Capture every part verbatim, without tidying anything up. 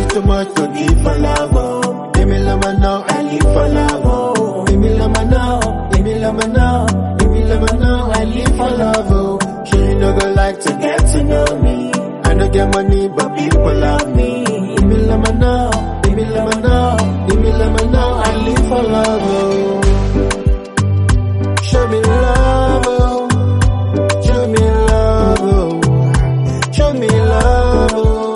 is too much to give for love, oh. Give me love now, I live for love, oh. Give me love now, give me love now, give me love now, I live for love, oh. She no go like to get to know me. I don't get money, but people love me. Give me love now, give me love now, give me love now, I live for love, oh. Show me love, oh. Show me love, oh. Show me love, oh.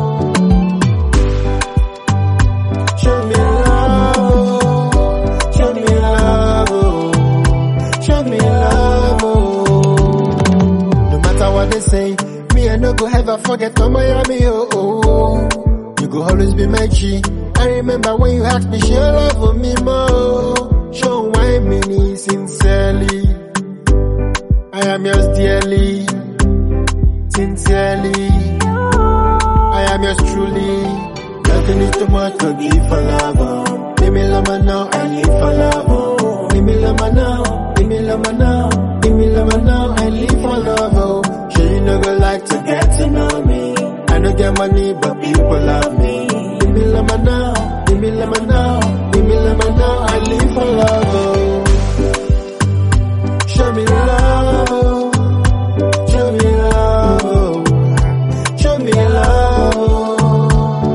Show me love, oh. Show me love, oh. Show me love, oh. No matter what they say, me I no go ever forget on Miami, oh, oh, oh. You go always be my G. I remember when you asked me, share love for me more. Show why me sincerely. I am yours dearly, sincerely. I am yours truly. Nothing is too much to give for love, oh. Give me love now, I live for love, oh. Give me love now, give me love now, give me love now, I live for love, oh. She no go like to get to know me. I don't get money, but people love me. Give me love now, give me love now, give me love now, I live for love, oh. Show me love, oh. Show me love, oh. Show me love, oh.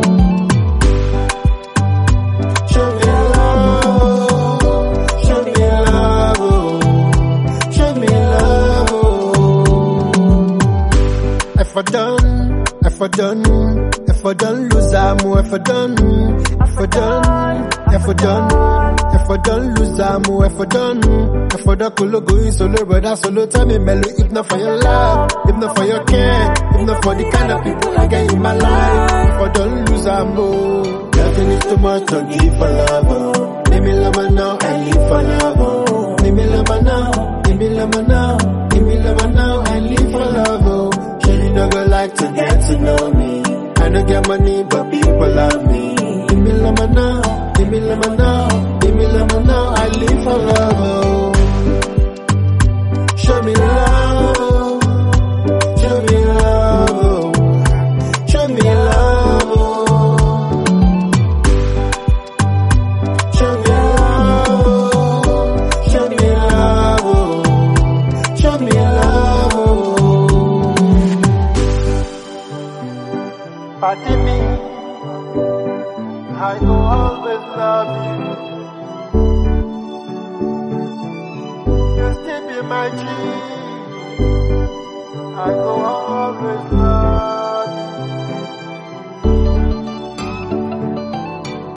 Show me love, oh. Show me love, oh. Show me love, oh. If I done, if I done, if I done lose amo, if I done, if I done, if I done, if I done lose amo, if I done, if I done kolo going solo, brother solo, tell me mellow, if not for your love, if not for your care, if not for the kind of people I get in my life, if I done lose amo, nothing is too much to give for love, oh. Give me love now, I live for love, oh. Give me love now, give me love now, give me love now, I live for love, oh. She no go like to get to know me. I don't get money, but people love me. Give me love now, give me love now, give me love now, I live for love, oh. Show me love, oh. Show me love, oh. Show me love, oh. Show me love, oh. Show me love, oh. Show me love, oh. Party me, I will always love you. You still be my G.